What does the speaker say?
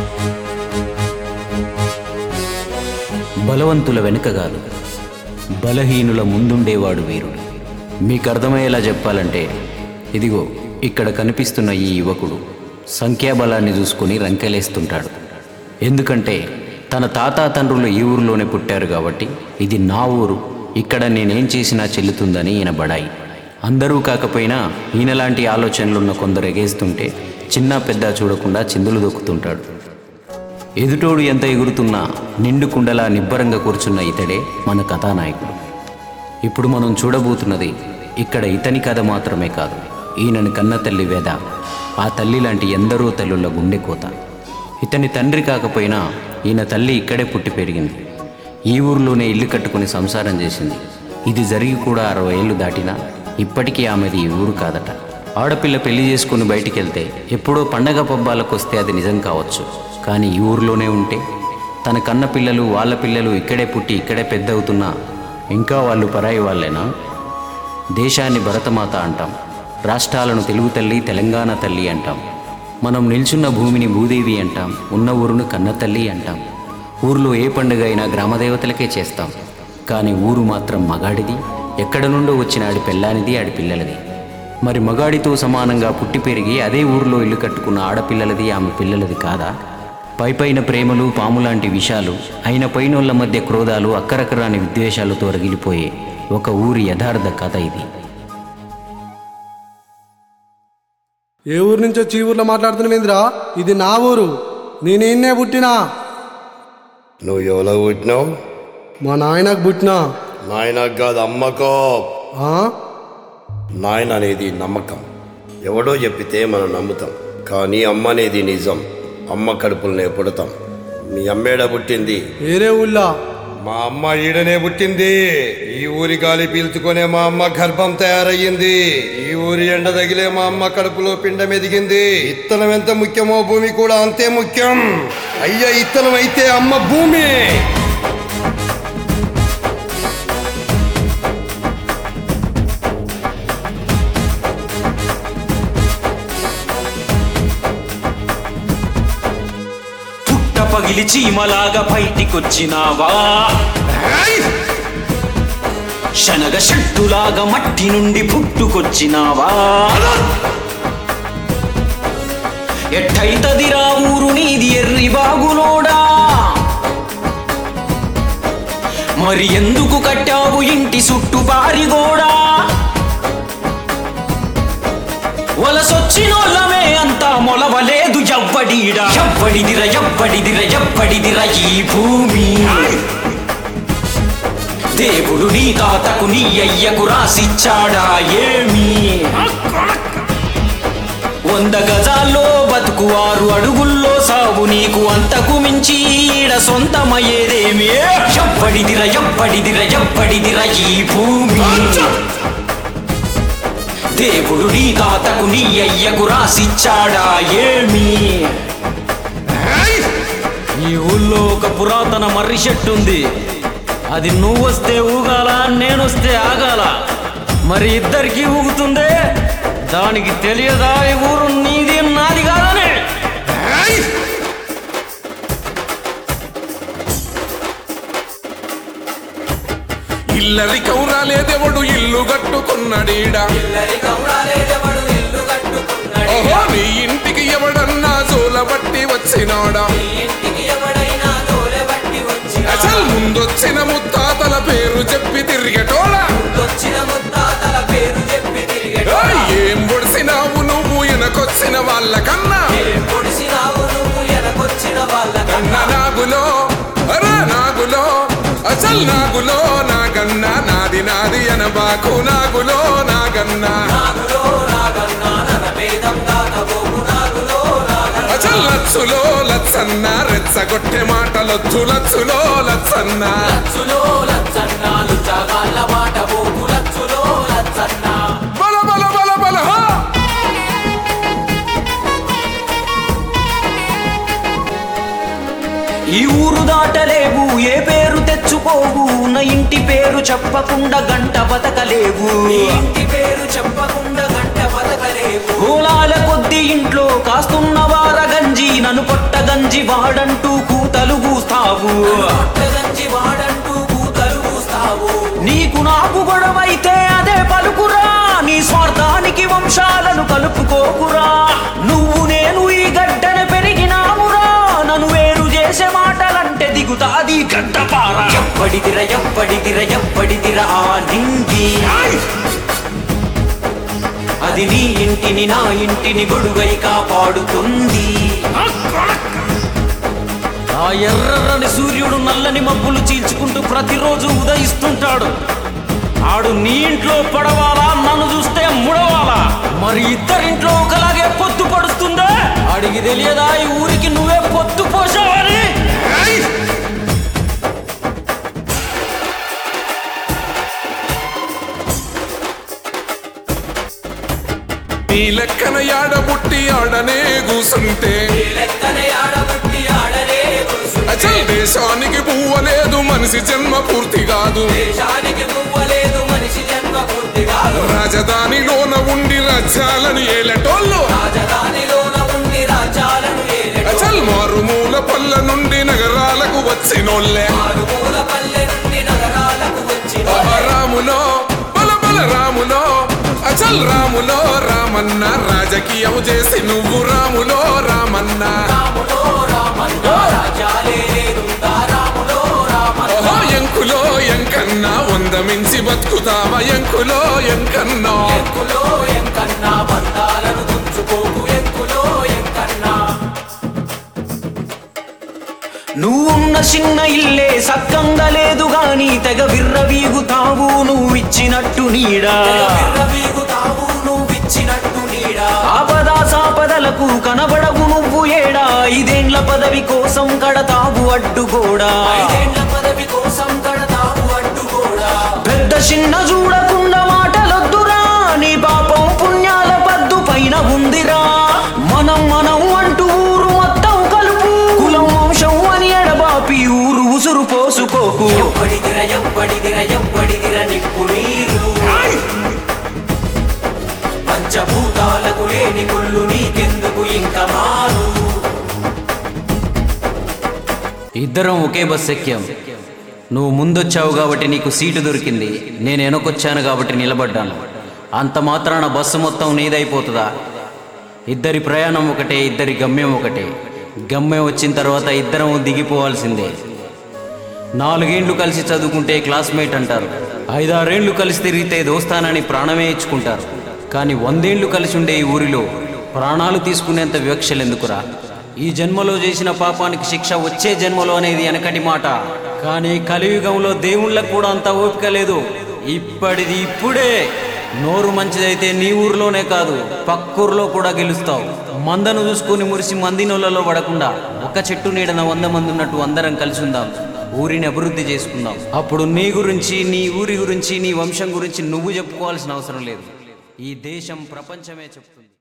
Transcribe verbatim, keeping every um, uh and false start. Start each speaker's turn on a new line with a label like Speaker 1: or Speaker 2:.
Speaker 1: బలవంతుల వెనుకగాదు, బలహీనుల ముందుండేవాడు వీరుడు. మీకు అర్థమయ్యేలా చెప్పాలంటే, ఇదిగో ఇక్కడ కనిపిస్తున్న ఈ యువకుడు సంఖ్యాబలాన్ని చూసుకొని రంకెలేస్తుంటాడు. ఎందుకంటే తన తాతా తండ్రులు ఈ ఊరిలోనే పుట్టారు కాబట్టి ఇది నా ఊరు, ఇక్కడ నేనేం చేసినా చెల్లుతుందని ఈయన బడాయి. అందరూ కాకపోయినా ఈయనలాంటి ఆలోచనలున్న కొందరు ఎగేస్తుంటే చిన్న పెద్ద చూడకుండా చిందులు దొక్కుతుంటాడు. ఎదుటోడు ఎంత ఎగురుతున్నా నిండు కుండలా నిబ్బరంగా కూర్చున్న ఇతడే మన కథానాయకుడు. ఇప్పుడు మనం చూడబోతున్నది ఇక్కడ ఇతని కథ మాత్రమే కాదు, ఈయనని కన్న తల్లి వేద, ఆ తల్లి లాంటి ఎందరో తల్లుల గుండె కోత. ఇతని తండ్రి కాకపోయినా ఈయన తల్లి ఇక్కడే పుట్టి పెరిగింది. ఈ ఊరిలోనే ఇల్లు కట్టుకుని సంసారం చేసింది. ఇది జరిగి కూడా అరవై ఏళ్ళు దాటినా ఇప్పటికీ ఆమెది ఈ ఊరు కాదట. ఆడపిల్ల పెళ్లి చేసుకుని బయటికి వెళ్తే ఎప్పుడో పండగ పబ్బాలకు వస్తే అది నిజం కావచ్చు, కానీ ఈ ఊరిలోనే ఉంటే తన కన్న పిల్లలు వాళ్ళ పిల్లలు ఇక్కడే పుట్టి ఇక్కడే పెద్ద అవుతున్నా ఇంకా వాళ్ళు పరాయి వాళ్ళేనా? దేశాన్ని భరతమాత అంటాం, రాష్ట్రాలను తెలుగు తల్లి తెలంగాణ తల్లి అంటాం, మనం నిల్చున్న భూమిని భూదేవి అంటాం, ఉన్న ఊరును కన్న తల్లి అంటాం. ఊరిలో ఏ పండుగ అయినా గ్రామదేవతలకే చేస్తాం, కానీ ఊరు మాత్రం మగాడిది, ఎక్కడ నుండో వచ్చిన ఆడి పెళ్ళానిది, ఆడి పిల్లలది. మరి మగాడితో సమానంగా పుట్టి పెరిగి అదే ఊరిలో ఇల్లు కట్టుకున్న ఆడపిల్లలది, ఆమె పిల్లలది కాదా? పైపైన ప్రేమలు పాములాంటి విషాలు, అయిన పైనోళ్ల మధ్య క్రోధాలు, అక్కరకరాని విద్వేషాలతో రగిలిపోయే ఒక ఊరి యథార్థ కథ ఇది.
Speaker 2: ఏ ఊరు నుంచి వచ్చి ఈ ఊర్లో మాట్లాడుతున్నావేంద్రా? ఇది నా ఊరు, నేనేనే పుట్టినా.
Speaker 3: నువ్వు ఎవరో పుట్టినావు?
Speaker 2: మా నాయనకు పుట్టినా.
Speaker 3: నాయనకు కాదు, అమ్మకో. నాయన అనేది నమ్మకం, ఎవడో చెప్పితే మనం నమ్ముతాం, కానీ అమ్మ అనేది నిజం. అమ్మ కడుపులనే పుడతాం. మీ అమ్మేడ పుట్టింది?
Speaker 2: వేరే ఊళ్ళో.
Speaker 3: మా అమ్మ ఈడనే పుట్టింది. ఈ ఊరి గాలి పీల్చుకునే మా అమ్మ గర్భం తయారయ్యింది. ఈ ఊరి ఎండ తగిలే మా అమ్మ కడుపులో పిండం ఎదిగింది. ఇత్తనం ఎంత ముఖ్యమో భూమి కూడా అంతే ముఖ్యం. అయ్య ఇత్తనం అయితే అమ్మ భూమి.
Speaker 4: పగిలి చీమలాగా బయటికొచ్చినావా, శనగ చెట్టులాగా మట్టి నుండి పుట్టుకొచ్చినావా, ఎట్టయితదిరా ఊరు నీది ఎర్రి బాగులోడా, మరి ఎందుకు కట్టావు ఇంటి చుట్టూ పారిగోడా, వలసొచ్చినోళ్ళమే అంతా మొలవలేదు ఎవ్వడీడా, ఎవ్వడిదిర ఎవ్వడిదిర ఎవ్వడిదిర ఈ భూమి. దేవుడు నీ తాతకు నీ అయ్యకు రాసిచ్చాడా ఏమి? వంద గజాల్లో బతుకు ఆరు అడుగుల్లో సాగు, నీకు అంతకు మించి ఈడ సొంతమయ్యేదేమి? ఎవ్వడిదిర ఎవ్వడిదిర ఎవ్వడిదిర ఈ భూమి. దేవుడు నీ తాతకు నీ అయ్యకు రాసిచ్చాడా ఏమి? ఈ ఊళ్ళో ఒక పురాతన మర్రి చెట్టు ఉంది, అది నువ్వు వస్తే ఊగాల, నేను వస్తే ఆగాల, మరి ఇద్దరికి ఊగుతుందే, దానికి తెలియదా ఈ ఊరు నీది నాది కాదని?
Speaker 5: ఇల్లరి కౌరాలేదెవడు ఇల్లు కట్టుకున్నాడీడా, ఓహో నీ ఇంటికి ఎవడన్నా జోలబట్టి వచ్చినాడా? అసలు ముందొచ్చిన ముత్తాతల పేరు చెప్పి తిరిగటోడా? ఏం పొడిసినావు నువ్వు ఎనకొచ్చిన వాళ్ళ కన్నా? కన్నా నాగులో అరా నాగులో, అసలు నాగులో నాగన్నా, నాది నాది అనబాకు నాగులో నాగన్నా. అసలు లచ్చులో లచ్చన్న రెచ్చగొట్టె మాటలొచ్చు, లచ్చులో లచ్చన్న. బల బల బల బల హా.
Speaker 4: ఈ ఊరు దాటలేవు, ఏ పేరు తెచ్చుకోవు, నా ఇంటి పేరు చెప్పకుండా గంట బతకలేవు, ఇంటి పేరు చెప్పకుండా గంట బతకలేవు. కోలాల కొద్ది ఇంట్లో కాస్తున్న వార గంజి నన్ను పొట్టగా దంచి వాడంటూ కూతలు కూస్తావు నీకు నాకు గొడవైతే అదే పలుకురా నీ స్వార్థానికి వంశాలను కలుపుకోకురా నువ్వు నేను ఈ గడ్డన పెరిగినామురా నన్ను వేరు చేసే మాటలంటే దిగుతాది గడ్డపారా ఎప్పటిదిర ఎప్పటిదిర ఎప్పటిదిర ఆ నింగి అది నీ ఇంటిని నా ఇంటిని గొడుగై కాపాడుతుంది ఆ ఎర్రని సూర్యుడు నల్లని మబ్బులు చీల్చుకుంటూ ప్రతిరోజు ఉదయిస్తుంటాడు ఆడు నీ ఇంట్లో పడవాలా నన్ను చూస్తే ముడవాలా మరి ఇద్దరింట్లో ఒకలాగే పొత్తు పడుతుందా అడిగి తెలియదా ఈ ఊరికి నువ్వే పొత్తు పోసావని
Speaker 5: నీ లెక్కన యాడబుట్టి ఆడనే కూసుంటే అచల్ దేశానికి పువ్వలేదు మనిషి జన్మ పూర్తి కాదు రాజధానిలోన ఉండి రాజ్యాలను ఏలటోళ్ళు అచల్ మారుమూల పల్ల నుండి నగరాలకు వచ్చినోళ్ళే రాములో బల బల రాములో అచల్ రాములో రామన్న రాజకీయం చేసి నువ్వు రాములో రామన్న ఓహో ఎంకులో ఎంకన్నా వందమించి బతుకుతావా ఎంకులో ఎంకన్నా
Speaker 4: నువ్వున్న చిన్న ఇల్లే సక్కంగా లేదు గాని తెగ విర్రవీగుతావు నువ్వు ఇచ్చినట్టు నీడా ఆపదా సాపదలకు కనబడవు నువ్వు ఏడా ఐదేండ్ల పదవి కోసం కడతావు అడ్డుగోడా పెద్ద చిన్న చూడకుండా మాటలొద్దురా నీ పాపం పుణ్యాల పద్దు పైన ఉందిరా మనం మనం అంటూ ఊరు మొత్తం కలుపు కులం వంశం అని ఎడబాపి ఊరు ఉసురు పోసుకోకు ఎప్పటిదిర ఎప్పటిదిర ఎప్పటిదిర నిప్పు నీరు పంచభూతాలకు లేని కుళ్ళు నీకెందుకు ఇంకా మారు
Speaker 1: ఇద్దరం ఒకే బస్ ఎక్కాం నువ్వు ముందొచ్చావు కాబట్టి నీకు సీటు దొరికింది నేను వెనకొచ్చాను కాబట్టి నిలబడ్డాను అంత మాత్రాన బస్సు మొత్తం నీదైపోతుందా ఇద్దరి ప్రయాణం ఒకటే ఇద్దరి గమ్యం ఒకటే గమ్యం వచ్చిన తర్వాత ఇద్దరం దిగిపోవాల్సిందే నాలుగేండ్లు కలిసి చదువుకుంటే క్లాస్మేట్ అంటారు ఐదారేండ్లు కలిసి తిరిగితే దోస్తానని ప్రాణమే ఇచ్చుకుంటారు కానీ వందేండ్లు కలిసి ఉండే ఈ ఊరిలో ప్రాణాలు తీసుకునేంత వివక్షలు ఎందుకురా ఈ జన్మలో చేసిన పాపానికి శిక్ష వచ్చే జన్మలో అనేది వెనకటి మాట కానీ కలియుగంలో దేవుళ్ళకు కూడా అంత ఓపిక లేదు ఇప్పటిది ఇప్పుడే నోరు మంచిదైతే నీ ఊర్లోనే కాదు పక్కూర్లో కూడా గెలుస్తావు మందను చూసుకొని మురిసి మంది నోళ్ళలో పడకుండా ఒక చెట్టు నీడన వంద మంది ఉన్నట్టు అందరం కలిసి ఉందాం ఊరిని అభివృద్ధి చేసుకుందాం అప్పుడు నీ గురించి నీ ఊరి గురించి నీ వంశం గురించి నువ్వు చెప్పుకోవాల్సిన అవసరం లేదు ఈ దేశం ప్రపంచమే చెప్తుంది.